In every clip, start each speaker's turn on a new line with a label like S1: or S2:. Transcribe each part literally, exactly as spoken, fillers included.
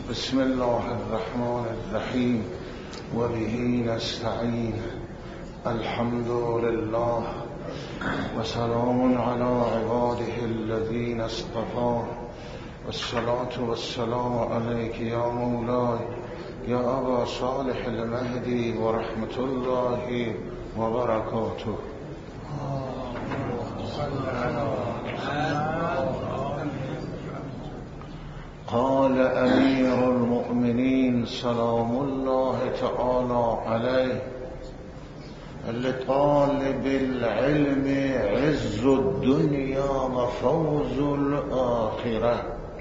S1: بسم الله الرحمن الرحیم و به نستعین. الحمد لله و سلام علی عباده الذین اصطفى والصلاة والسلام علیک یا مولاي یا ابا صالح المهدی و رحمت الله و برکاته. قال امیر المؤمنین سلام الله تعالی علیه لطالب العلم عز الدنیا و فوز الاخره.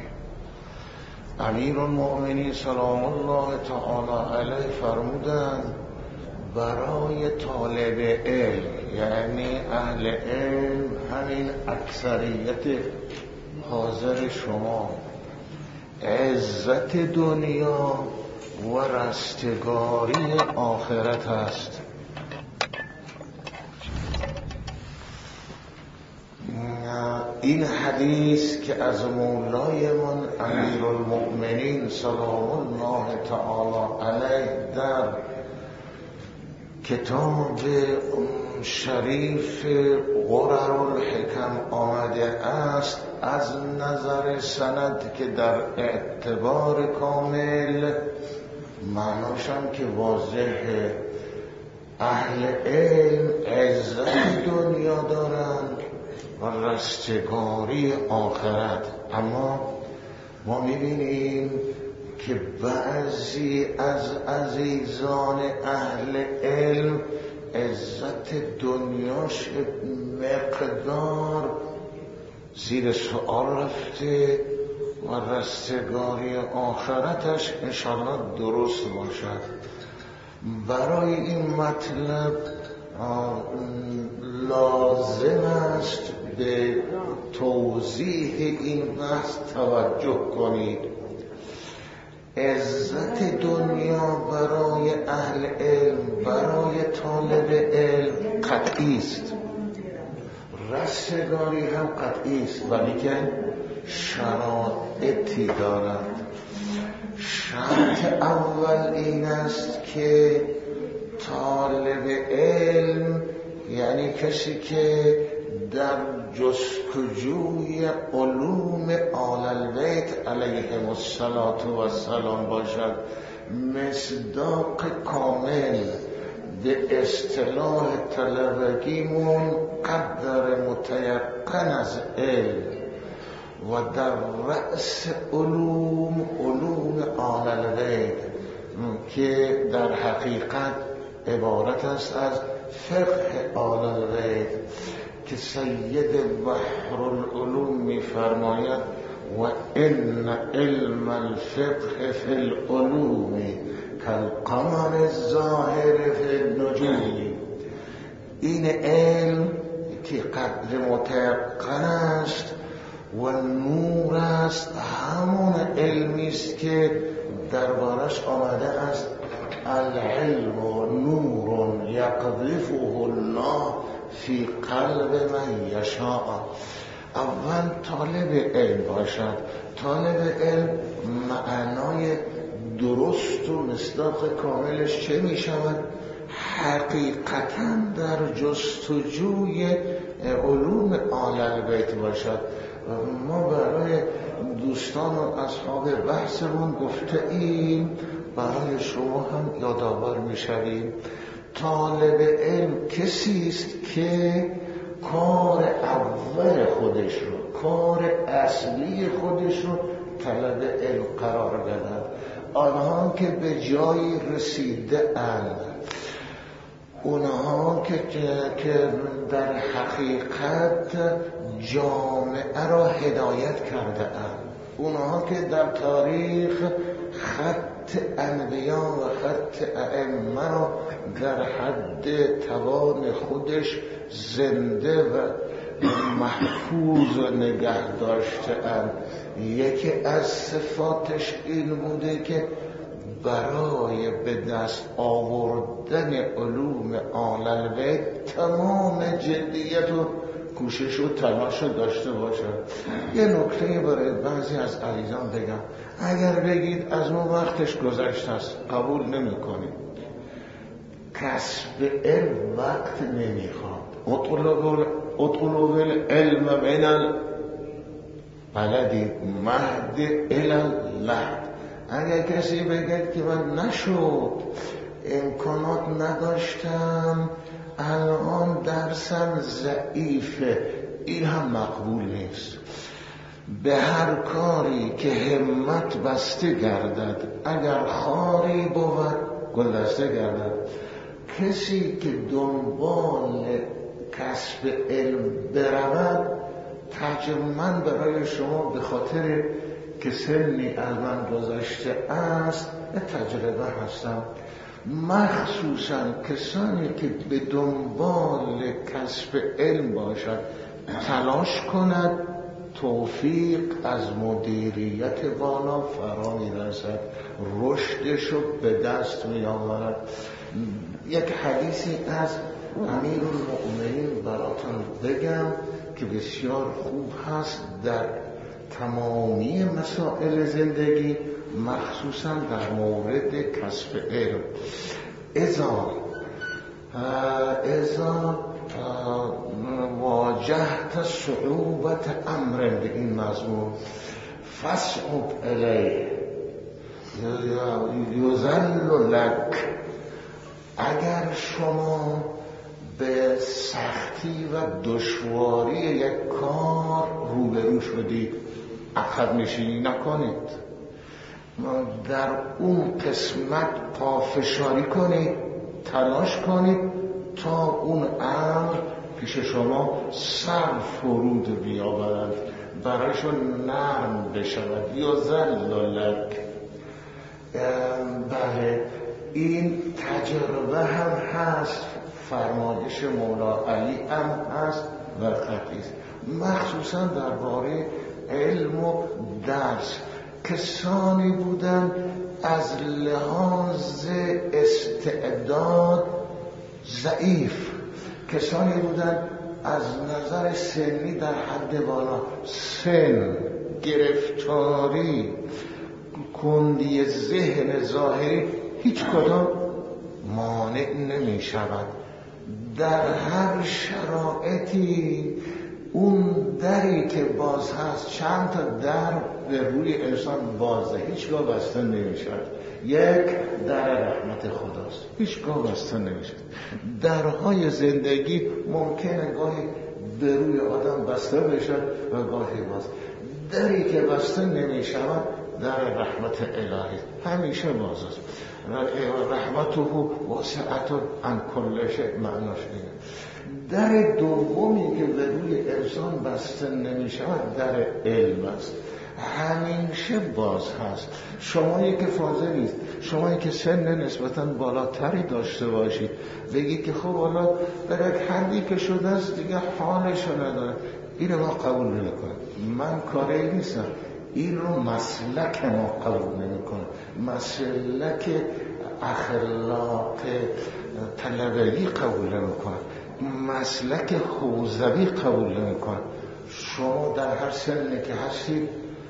S1: امیر المؤمنین سلام الله تعالی علیه فرمودند برای طالب علم، یعنی اهل علم، همین اکثریت حاضر شما، عزت دنیا و رستگاری آخرت است. این حدیث که از مولای من امیر المؤمنین سلام الله تعالی علیه در کتاب شریف غرر الحکم آمده است، از نظر سند که در اعتبار کامل معناشم که واضح، اهل علم عزت دنیا دارند و رستگاری آخرت. اما ما میبینیم که بعضی از عزیزان اهل علم عزت دنیاش مقدار زیر سؤال رفته و رستگاری آخرتش انشاءالله درست باشد. برای این مطلب لازم است به توضیح این بحث توجه کنید. عزت دنیا برای اهل علم، برای طالب علم قطعی است، رستگاری هم قطعی است، ولی که شرایطی دارد. شرط اول این است که طالب علم، یعنی کسی که در جستجوی علوم آل البیت علیهم السلام باشد، مصداق کامل به اصطلاح طلبگیمون قدر متیقن از علم و در رأس علوم علوم آل البیت که در حقیقت عبارت است از فقه آل البیت که سید بحر العلوم می فرماید و ان علم الفقه فی العلوم کالقمر الظاهر فی النجوم. این علم که قدر متیقن است و نور است، همون علمی است که دربارش آمده است العلم نور یقذفه الله فی قلب من یشاء. اول طالب علم باشد. طالب علم معنای درست و مصداق کاملش چه می شود؟ حقیقتا در جستجوی علوم آل البیت باشد. ما برای دوستان و اصحاب بحثمون گفته ایم، برای شما هم یادآور می شویم. طالب علم کسی است که کار اول خودش رو، کار اصلی خودش رو طلب علم قرار دادند. آنها که به جایی رسیده اند، اونها که, که در حقیقت جامعه را هدایت کرده اند، اونها که در تاریخ خط انبیا و خط ائمه را در حد توان خودش زنده و محفوظ نگه داشته اند. یکی از صفاتش این بوده که برای به دست آوردن علوم آل البیت تمام جدیت و کوشش و تلاش رو داشته باشن. یه نکته برای بعضی از عزیزان بگم، اگر بگید از ما وقتش گذشته است، قبول نمی کنیم. کسب علم وقت نمیخواد. اطلب العلم من البلد مهد الی اللحد. اگر کسی بگه که من نشد، امکانات نداشتم، الان درسم ضعیفه، این هم مقبول نیست. به هر کاری که همت بسته گردد، اگر خاری بود گلدسته گردد. کسی که دنبال کسب علم برود، ترجماً برای شما به خاطر که سنی از من گذشته است تجربه هستم، مخصوصاً کسانی که به دنبال کسب علم باشد، تلاش کند، توفیق از مدیریت والا فرا میرسد، رشدشو به دست می آورد. یک حدیثی از امیرالمؤمنین براتون بگم که بسیار خوب هست در تمامی مسائل زندگی، مخصوصا در مورد کسب علم. اذا اذا واجهت صعوبت امر، به این مضمون فصعب الیه یذل لک. اگر شما به سختی و دشواری یک کار روبرو شدید، عقب نشینی نکنید، در اون قسمت پافشاری کنید، تلاش کنید تا اون امر پیش شما سر فرود بیاورد، برایشون نرم بشود. یذل لک. بله، این تجربه هم هست، فرمایش مولا علی هم هست و قطعی است، مخصوصا درباره علم و درس. کسانی بودن از لحاظ استعداد ضعیف، کسانی بودن از نظر سنی در حد بالا، سن، گرفتاری، کندی ذهن ظاهری، هیچ کدام مانع نمی شود. در هر شرایطی اون دری که باز هست، چند تا در به روی انسان بازه، هیچگاه بسته نمی شود. یک در رحمت خداست، هیچگاه بسته نمی شود. درهای زندگی ممکنه گاهی به روی آدم بسته بشه و گاهی باز. دری که بسته نمی شود در رحمت الهی همیشه باز است. رحمته واسعت عن کل شیء، معناش اینه. در دومی که به روی انسان بسته نمی شود در علم است، همیشه باز هست. شمایی که فاضلید، شمایی که سن نسبتاً بالاتری داشته باشید، بگید که خب حالا در یک حدی که شده است دیگه حالشو نداره، اینو ما قبول نمی‌کنیم. من کاری نیستم، این رو مسلک ما قبول نمی‌کنیم، مسلک اخلاق طلبگی قبول نمی‌کنیم، مسلک حوزوی قبول نمی‌کنیم. شما در هر سنی که هستید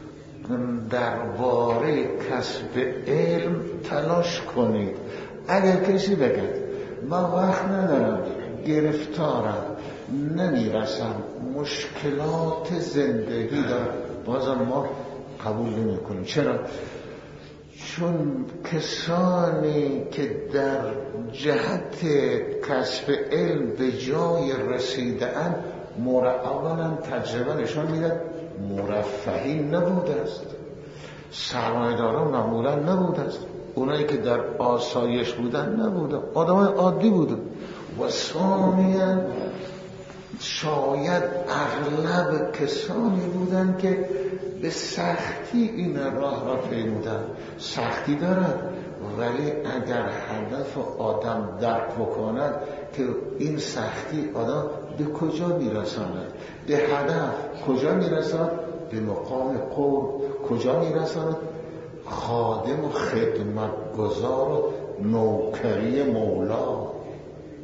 S1: درباره کسب علم تلاش کنید. اگر کسی بگه من وقت ندارم، گرفتارم، نمیرسم، مشکلات زندگی دارم، بازم ما قبول نمی کنیم. چرا؟ چون کسانی که در جهت کسب علم به جای رسیدن، اولا تجربه نشان میده مرفهی نبوده است، سرمایه‌داران معمولا نبوده است، اونایی که در آسایش بودن نبوده، آدمای عادی بودن. و ثانیاً شاید اغلب کسانی بودن که به سختی این راه را پیمودن. سختی دارد، ولی اگر هدف آدم درک بکند که این سختی آدم به کجا میرساند، به هدف کجا میرساند، به مقام قرب کجا میرساند، خادم و خدمتگزار و نوکری مولا.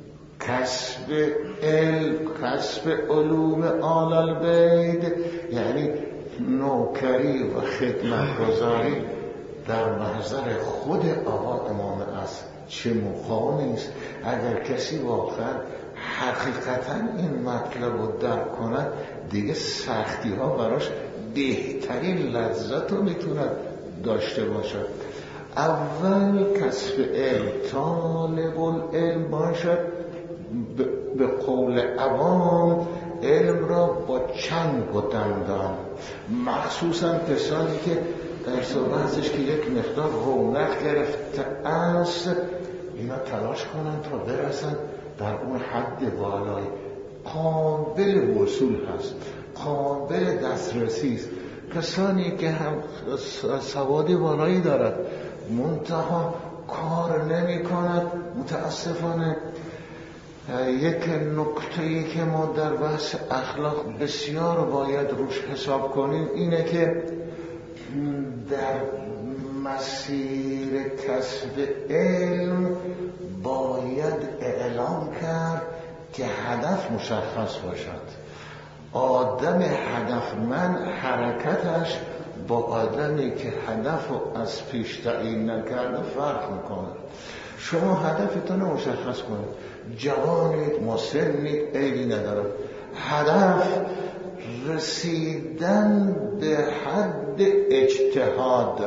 S1: کسب علم، کسب علوم آل البیت، یعنی نوکری و خدمتگزاری در محضر خود آقا امام است. چه مقامی است اگر کسی واقعا حقیقتا این مطلب رو درک کند، دیگه سختی ها براش بهترین لذت رو میتوند داشته باشد. اول کسب علم، طالب العلم باشد، به قول عوام علم را با چنگ و دندان، مخصوصا کسانی که در صحبتش که یک مقدار رونق گرفته است، اینا تلاش کنند تا برسن در اون حد بالای. قابل وصول هست، قابل دسترسی است. کسانی که هم سوادی بالایی دارد منتها کار نمی کند، متاسفانه یک نکته‌ای که ما در بحث اخلاق بسیار باید روش حساب کنیم اینه که در مسیر کسب علم باید اعلام کرد که هدف مشخص باشد. آدم هدفمند حرکتش با آدمی که هدف رو از پیش تعیین نکرده فرق میکنه. شما هدفتون رو مشخص کنید، جوانید، مسنید، عیبی ندارد. هدف رسیدن به حد اجتهاد.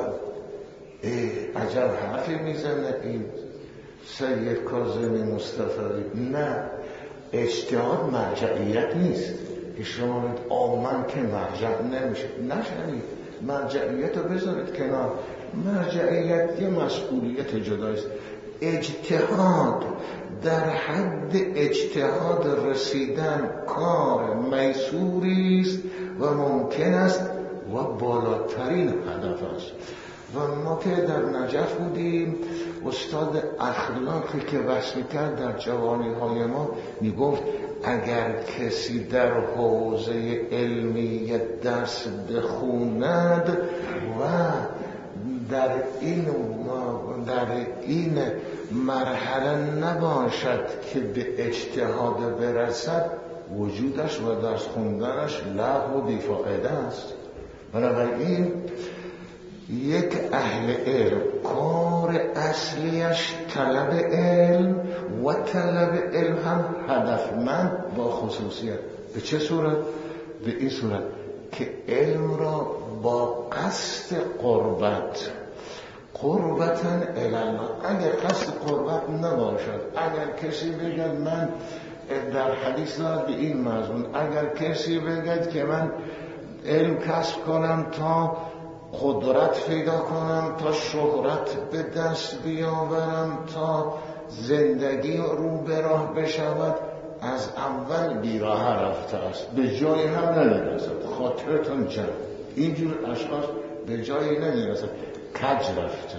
S1: عجب حرفی میزنه این سید کاظمی مصطفی. نه، اجتهاد مرجعیت نیست که شما بید آمن که مرجع نمیشه. نشنید، مرجعیت رو بذارید کنار. مرجعیت یه مسئولیت جداست. اجتهاد، در حد اجتهاد رسیدن کار میسوری است و ممکن است و بالاترین هدف است. و ما که در نجف بودیم، استاد اخلاقی که بحث میکرد در جوانی های ما میگفت اگر کسی در حوزه علمی درس بخوند و در این در این مرحله نباشد که به اجتهاد برسد، وجودش و درس خوندنش لغو و بیفایده است. بنابراین یک اهل علم کار اصلیش طلب علم و طلب علم هم هدفمند با خصوصیت. به چه صورت؟ به این صورت که علم را با قصد قربت، قربتن الالله. اگر قصد قربت نباشد، اگر کسی بگد من در حدیث دارد به این مضمون، اگر کسی بگد که من علم کسب کنم تا قدرت پیدا کنم، تا شهرت به دست بیاورم، تا زندگی رو به راه بشود، از اول بیراه رفته است، به جایی هم نمیرسد. خاطرتون جمع، اینجور اشخاص به جایی نمیرسد، کج رفته،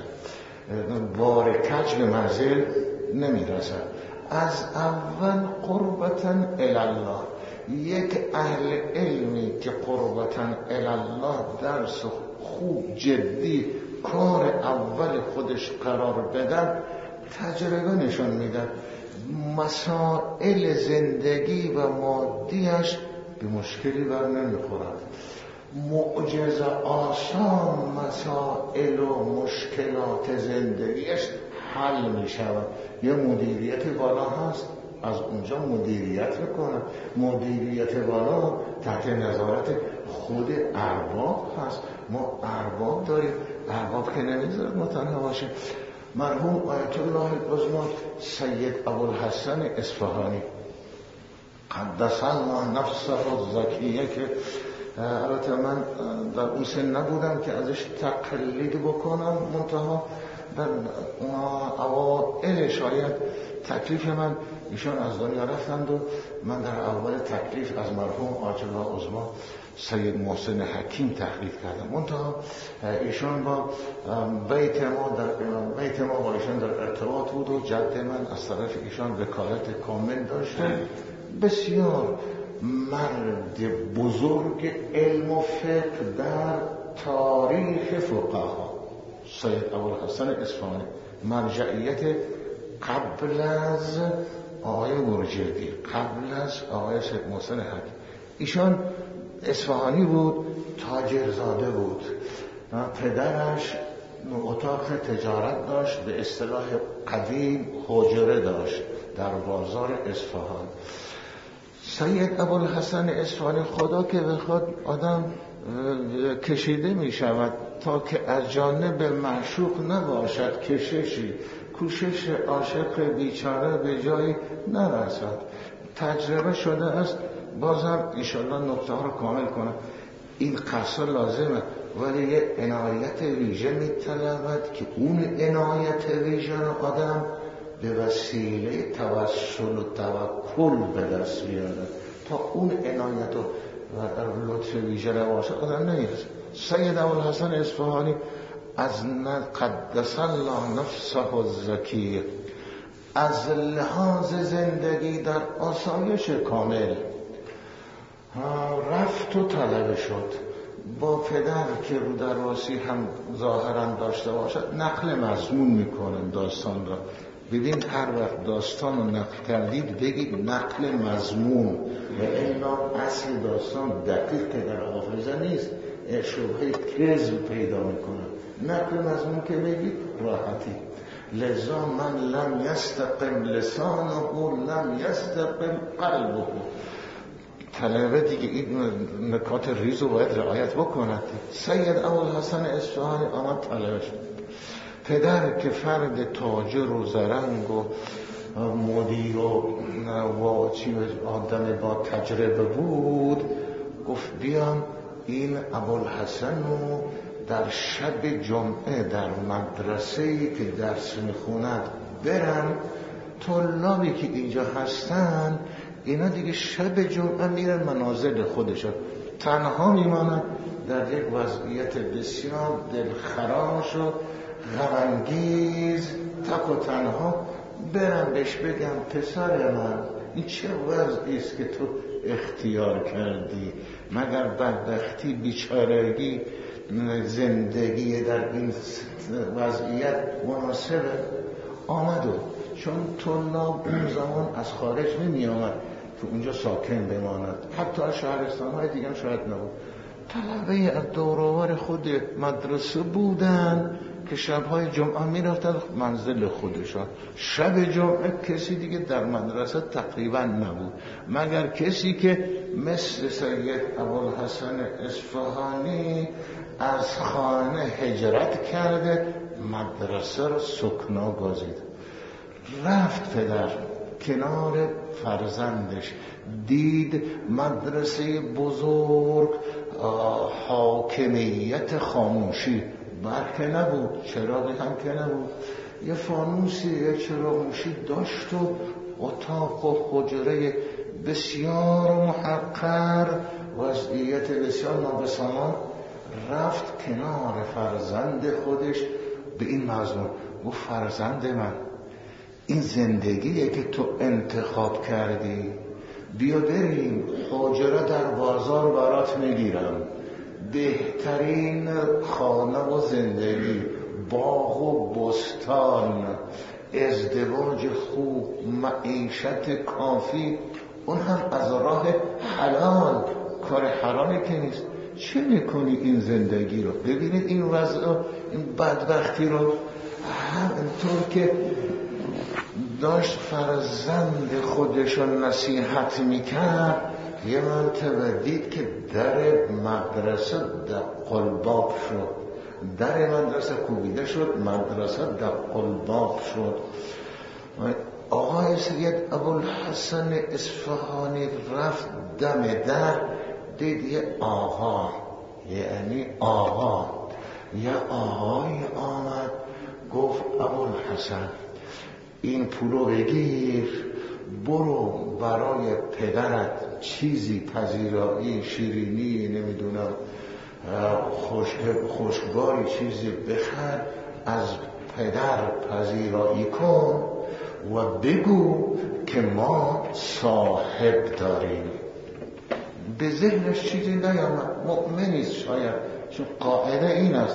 S1: بار کج به منزل نمیرسد. از اول قربتن الالله. یک اهل علمی که قربتن الالله درس خوب جدی کار اول خودش قرار بدن، تجربه نشان میدن مسائل زندگی و مادیش به مشکلی بر نمیخورد. معجزه آسان مسائل و مشکلات زندگیش حل میشود. یه مدیریت بالا هست، از اونجا مدیریت میکنه. مدیریت بالا تحت نظارت خود ارباب هست. ما ارباب داریم، ارباب که نمیذارد ما تنها باشیم. مرحوم آیت الله العظمی سید ابوالحسن اصفهانی قدس الله نفسه الزکیه، که البته من در اون سن نبودم که ازش تقلید بکنم، منتها در اوائل شاید تکلیف من ایشان از دنیا رفتند و من در اول تکلیف از مرحوم آیت الله العظمی سید محسن حکیم تحقیق کردم. منتها ایشان با بیت ما در بیت ما با ایشان در ارتباط بود و جد من از طرف ایشان وکالت کامل داشتن. بسیار مرد بزرگ علم و فقه در تاریخ فقها. سید ابوالحسن اصفهانی مرجعیت قبل از آقای مرجردی قبل از آقای سید محسن حقی. ایشان اصفهانی بود، تاجرزاده بود، پدرش اتاق تجارت داشت، به اصطلاح قدیم حجره داشت در بازار اصفهان. سید ابوالحسن اصفهانی خدا که بخواد آدم کشیده می شود تا که از جانب معشوق نباشد کششی، کوشش عاشق بیچاره به جایی نرسد. تجربه شده است. بازم انشاءالله نکته ها رو کامل کنم. این قصه لازمه ولی یه عنایت ویژه می طلبد که اون عنایت ویژه رو آدم به وسیله توسل و توکل به دست بیاره. تا اون عنایت و لطف ویژه نباشه آدم نمیرسه. سید ابوالحسن اصفهانی از قدس الله نفسه الزکی از لحاظ زندگی در آسایش کامل رفت و طلبه شد. با پدر که رو درواسی هم ظاهرا داشته باشد نقل مضمون میکنن داستان را. ببین هر وقت داستان رو نقل کردید بگید نقل مضمون و الا اصل داستان دقیق که در حافظه نیست، شبهه کذب پیدا میکنه. نقل مضمون که بگید راحتی. لذا من لم یستقم لسانه لم یستقم قلبه. طلبه دیگه این نکات ریز رو باید رعایت بکند. سید ابوالحسن اصفهانی آمد طلبه شد. پدر که فرد تاجر و زرنگ و مدیر و آدم با تجربه بود گفت بیام این ابوالحسن رو در شب جمعه در مدرسه‌ای که درس میخوند برم. طلابی که اینجا هستن اینا دیگه شب جمعه میرن منازل خودشون، تنها میمانند در یک وضعیت بسیار دلخراش و غمانگیز، تک و تنها. برم بهش بگم پسر من این چه وضعی است که تو اختیار کردی؟ مگر بدبختی بیچارگی زندگی در این وضعیت مناسبه؟ آمدو چون طلاب اون زمان از خارج نمی آمد که اونجا ساکن بماند، حتی از شهرستان های دیگه شاید نبود. طلبه از دوروبر خود مدرسه بودن که شبهای جمعه می رفتن منزل خودشان. شب جمعه کسی دیگه در مدرسه تقریبا نبود مگر کسی که مثل سید ابوالحسن اصفهانی از خانه هجرت کرده مدرسه رو سکنا گزیده. رفت پدر کنار فرزندش، دید مدرسه بزرگ حاکمیت خاموشی، برق نبود، چراغی هم که نبود، یه فانوسی یه چراغوشی داشت و اتاق و حجره بسیار محقر، وضعیت بسیار نابسامان. رفت کنار فرزند خودش به این مضمون گفت فرزند من این زندگیه که تو انتخاب کردی، بیا بریم حجره در بازار برات میگیرم، بهترین خانه و زندگی، باغ و بستان، ازدواج خوب، معیشت کافی، اون هم از راه حلال، کار حرامی که نیست. چه میکنی این زندگی رو؟ ببینید این وضع این بدبختی رو. همینطور که داشت فرزند خودش رو نصیحت میکرد یه منطقه دید که در مدرسه دقلباب شد، در مدرسه کوبیده شد، مدرسه دقلباب شد. آقای سید ابوالحسن اصفهانی رفت دم در، دید یه آقا، یعنی آقا، یه آقای آمد گفت ابوالحسن این پولو بگیر برو برای پدرت چیزی پذیرایی، شیرینی، نمیدونم خوشگواری چیزی بخر، از پدر پذیرایی کن و بگو که ما صاحب داریم. به ذهنش چیزی نیامد، مؤمنیست شاید، چون قاعده این است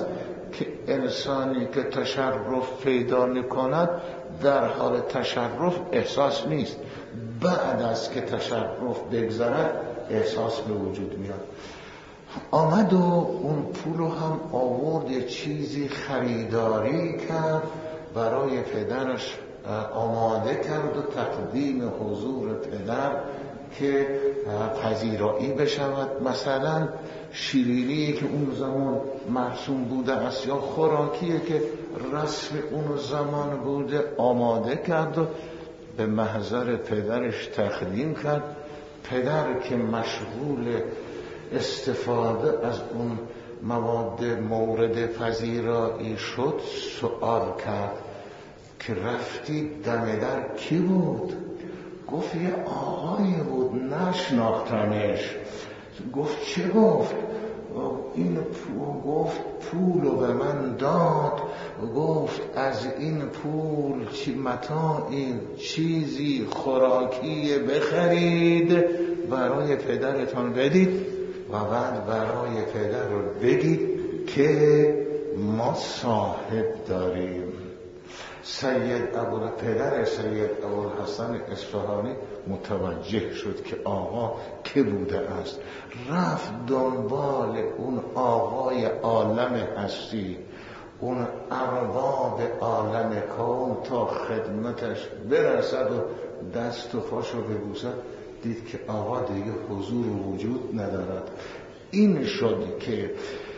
S1: که انسانی که تشرف پیدا می‌کند در حال تشرف احساس نیست، بعد از که تشرف بگذرد احساس به وجود میاد. آمد و اون پولو هم آورد، یه چیزی خریداری کرد برای پدرش آماده کرد و تقدیم حضور پدر که پذیرایی بشود. مثلا شیرینی که اون زمان مرسوم بوده است یا خوراکیه که رسم اون زمان بوده آماده کرد و به محضر پدرش تقدیم کرد. پدر که مشغول استفاده از اون مواد مورد پذیرایی شد سؤال کرد که رفتی دم در کی بود؟ گفت یه آقایی بود نشناختمش. گفت چه گفت؟ این پول گفت پولو به من داد، گفت از این پول چی متاعی چیزی خوراکی بخرید برای پدرتان بدید و بعد برای پدر رو بگید که ما صاحب داریم. سید ابو پدر سید ابوالحسن اصفهانی متوجه شد که آقا که بوده است، رفت دنبال اون آقای عالم هستی، اون ارباب عالم کون تا خدمتش برسد و دست و پاشو ببوسد. دید که آقا دیگه حضور و وجود ندارد. این شد که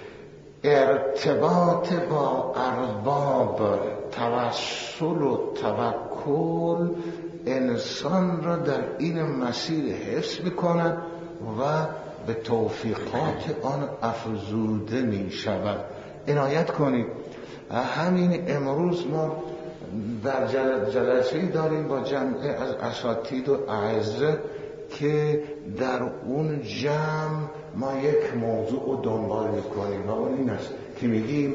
S1: ارتباط با ارباب، توسل و توکل انسان را در این مسیر حفظ می‌کند و به توفیقات آن افزوده می شود. عنایت کنید همین امروز ما در جلسه‌ای داریم با جمعی از اساتید و اعزه که در اون جمع ما یک موضوع رو دنبال میکنیم و اون این است که میگیم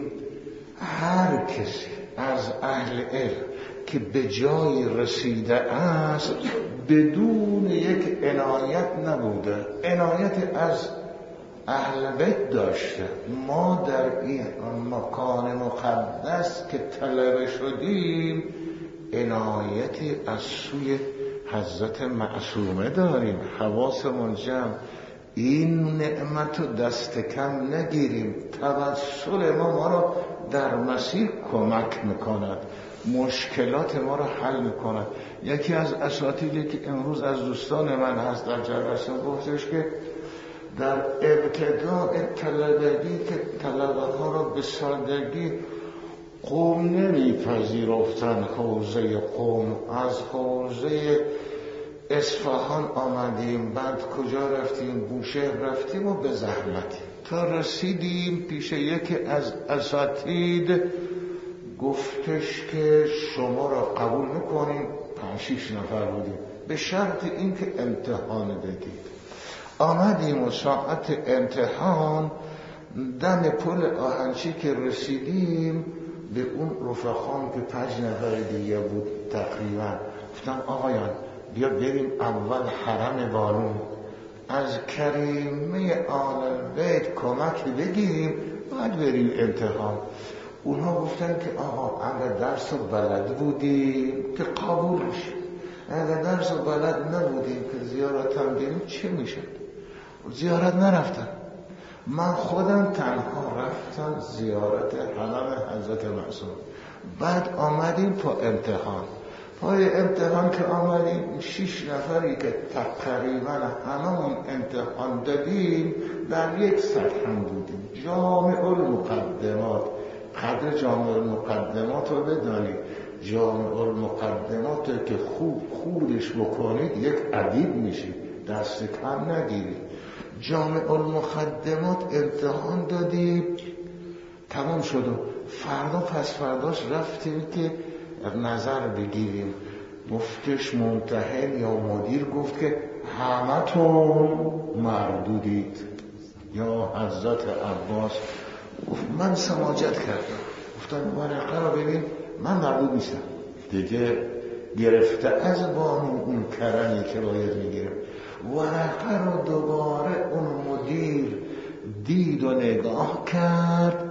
S1: هر کسی از اهل علم که به جای رسیده است بدون یک عنایت نبوده، عنایت از اهل بیت داشته. ما در این مکان مقدس که طلبه شدیم عنایتی از سوی حضرت معصومه داریم. حواسمون جمع، این نعمت رو دست کم نگیریم. توسل ما ما رو در مسیر کمک میکند، مشکلات ما رو حل میکند. یکی از اساتیدی که امروز از دوستان من هست در جلسه گفتش که در ابتداء طلبگی که طلبه ها را به سادگی قوم نمیپذیرفتن، حوزه قوم، از حوزه اصفهان آمدیم، بعد کجا رفتیم؟ بوشهر رفتیم و به زحمتی تا رسیدیم پیش یکی از اساتید. گفتش که شما را قبول میکنیم، پنج شیش نفر بودیم، به شرط اینکه امتحان بدید. آمدیم و ساعت امتحان دم پل آهنچی که رسیدیم به اون رفقان که پنج نفر دیگه بود تقریبا، گفتم آقایان بیا بریم اول حرم بارون از کریمه آل بیت کمک بگیریم بعد بریم امتحان. اونها گفتن که آقا اگر درس و بلد بودیم که قبول شد، اگر درس و بلد نبودیم که زیارت هم بریم چه میشه؟ زیارت نرفتن. من خودم تنها رفتم زیارت حرم حضرت معصوم. بعد آمدیم پا امتحان. پای امتحان که آمدیم شش نفری که تقریبا هممون امتحان دادیم در یک سطح هم بودیم. جامع المقدمات، قدر جامع المقدمات رو بدانید. جامع المقدمات که خوب خودش بکنید یک ادیب میشید، دست کم نگیرید. جامع المقدمات امتحان دادیم، تمام شد و فردا پس فرداش رفتیم که نظر بگیریم. مفتش منتهی یا مدیر گفت که همه تون مردودید. یا حضرت عباس گفت من سماجت کردم، گفتم ورقه رو ببین من مردود نیستم دیگه. گرفته از بانو اون کرمی که باید میگیرم، ورقه رو دوباره اون مدیر دید و نگاه کرد،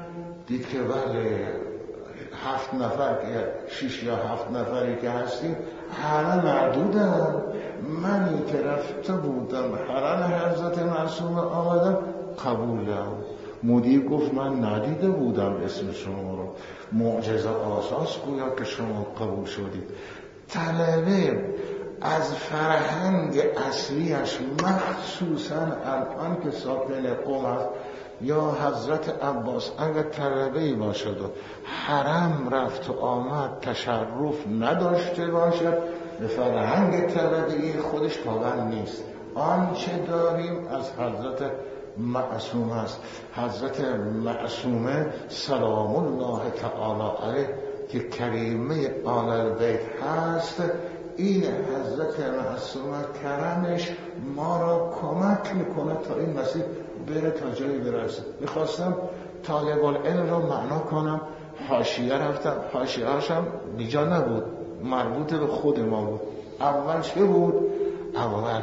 S1: دید که بله هفت نفر که شش یا هفت نفری که هستیم همه مردودن، منی که رفته بودم حرم حضرت معصومه آمدم قبولم. مدیر گفت من ندیده بودم اسم شما رو، معجزه آساس گویا که شما قبول شدید. طلبه از فرهنگ اصلیش مخصوصا الان که ساکن قم هست یا حضرت عباس اگر طلبه‌ای باشد و حرم رفت و آمد تشرف نداشته باشد به فرهنگ طلبه‌ای خودش پابند نیست. آنچه داریم از حضرت معصومه است. حضرت معصومه سلام الله تعالی علیه که کریمه آل البیت هست، این حضرت معصومه کرمش ما را کمک میکنه تا این مسیر بره تا جایی برسه. میخواستم طالب العلم را معنا کنم، حاشیه رفتم، حاشیه هاشم بیجا نبود، مربوط به خود ما بود. اول چه بود؟ اول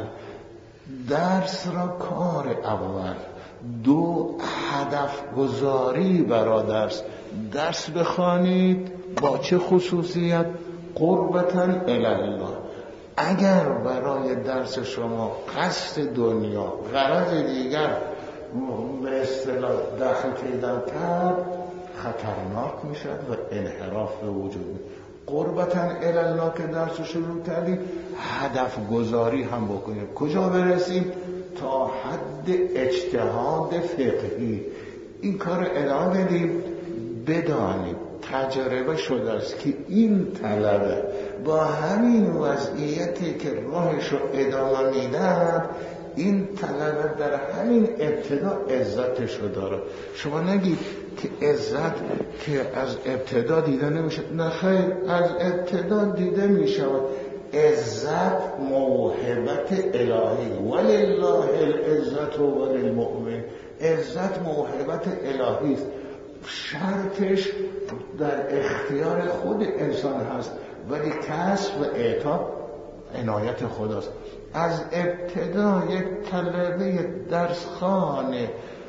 S1: درس را کار اول، دو هدف گذاری برای درس. درس بخوانید با چه خصوصیت؟ قربتاً الله. اگر برای درس شما قصد دنیا غرض دیگر به اصطلاح داخل پیدا کرد خطرناک میشد و انحراف به وجود میاد. قربتاً الله که درس شروع کردیم هدف گذاری هم بکنیم. کجا برسیم؟ تا حد اجتهاد فقهی این کار ادامه بدیم. بدانیم تجربه شده است که این طلبه با همین وضعیتی که راهشو ادامه میدن، این طلبه در همین ابتدا عزتشو داره. شما نگید که عزت که از ابتدا دیده نمیشه، نه خیر، از ابتدا دیده میشود. عزت موهبت الهی، ولله العزت وللمؤمن. عزت موهبت الهی است، شرطش در اختیار خود انسان هست، ولی کسب و اعطا عنایت خداست. از ابتدا یک طلبه درسخانه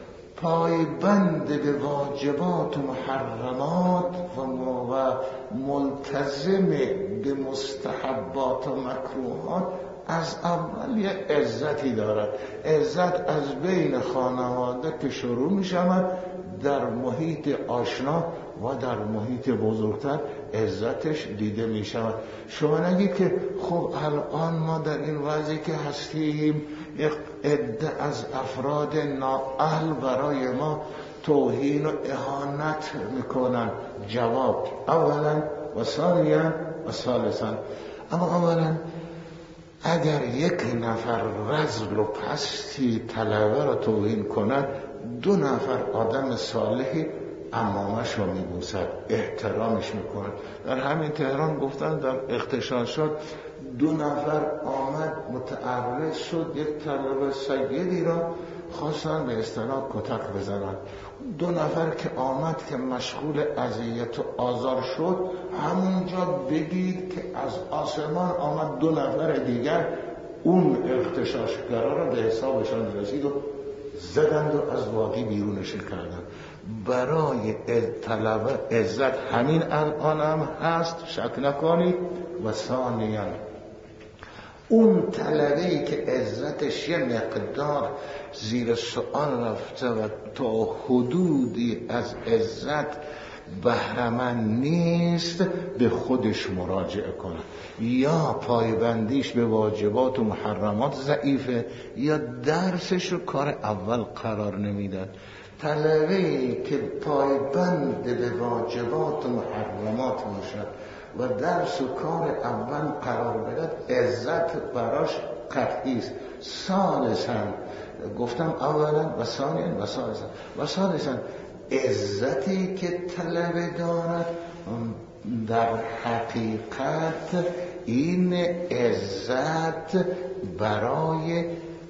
S1: پایبند به واجبات و محرمات و ملتزم به مستحبات و مکروهات از اول یه عزتی دارد. عزت از بین خانواده که شروع می شود، در محیط آشنا و در محیط بزرگتر عزتش دیده می شود. شما نگید که خب الان ما در این وضعی که هستیم یک عده از افراد نااهل برای ما توهین و اهانت میکنن. جواب اولا و ثانیا و ثالثا. اما اولا اگر یک نفر رذل و پستی طلبه را توهین کند، دو نفر آدم صالحی عمامش رو میبوسد، احترامش میکند. در همین تهران گفتن در اغتشاشات دو نفر آمد متعرض شد، یک طلبه سیدی را خواستن به اصطلاح کتک بزنن. دو نفر که آمد که مشغول اذیت و آزار شد، همونجا بگید که از آسمان آمد دو نفر دیگر اون اغتشاشگرا را به حسابشان رسید و زدند و از واقعی بیرونش کردند. برای طلبه عزت همین الان هم هست، شک نکنید. و ثانیاً اون طلبه‌ای که عزتش یه مقدار زیر سؤال رفته و تا حدودی از عزت بهره‌مند نیست، به خودش مراجعه کنه. یا پایبندیش به واجبات و محرمات ضعیفه، یا درسش رو کار اول قرار نمیدن. طلبه‌ای که پایبند به واجبات و محرمات باشد و درس و کار اول قرار بدد، عزت براش قطعی است. ثالثاً گفتم اولا و ثانیاً و ثالثاً و ثالثاً عزتی که طلبه دارد در حقیقت این عزت برای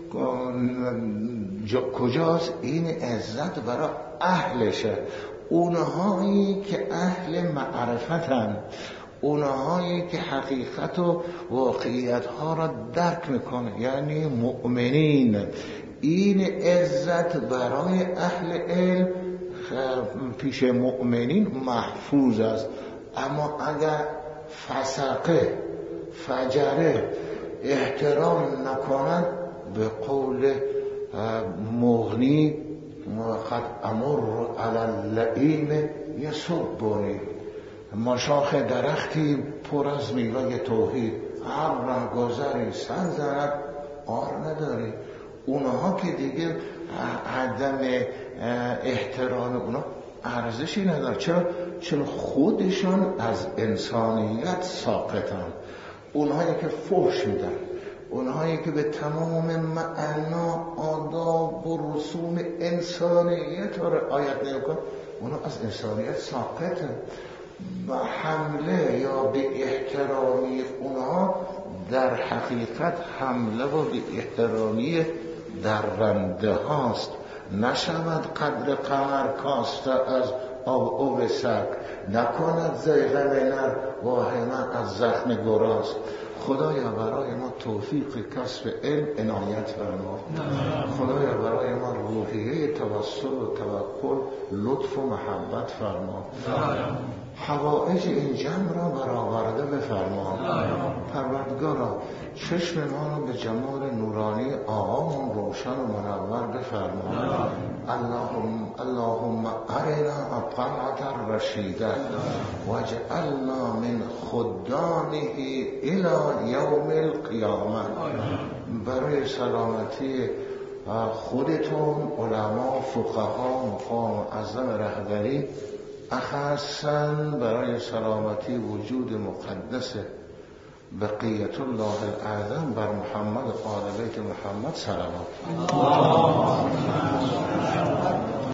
S1: کجاست؟ این عزت برای اهلشه، اونهایی که اهل معرفتن، اونهایی که حقیقت و واقعیت ها را درک میکنه، یعنی مؤمنین. این عزت برای اهل علم پیش مؤمنین محفوظ است، اما اگر فسقه فجره احترام نکنند، به قول مغنی قد امر علی اللئیم یسبنی، ما شاخ درختی پر از میوه توحید، هر رهگذری سر زند آر نداری. اونها که دیگه عدم احترام اونا ارزشی نداره. چرا؟ چون خودشان از انسانیت ساقطن. اونهایی که فحش میدن، اونهایی که به تمام معنا آداب و رسوم انسانیت رو رعایت نمیکنن، اونا از انسانیت ساقطن. و حمله یا به احترامی اونها در حقیقت حمله و به احترامی درنده هاست. نشود قدر قمر کاسته از آب او سگ، نکند زیغ نر واهمه از زخم گراز. خدایا برای ما توفیق کسب علم عنایت فرما. خدایا برای ما روحیه توسل و توکل لطف و محبت فرما. حوائج این جمع را برآورده بفرما. پروردگارا چشم ما را به جمال نورانی آقامون روشن و منور بفرما. اللهم اللهم ارنا الطاعة الرشیده واجعلنا من خدامه الى یوم القیامه. برای سلامتی خودتون، علما، فقها، مقام معظم رهبری، اخصاً برای سلامتی وجود مقدس بقیت الله الاعظم، بر محمد و آل بیت محمد صلوات.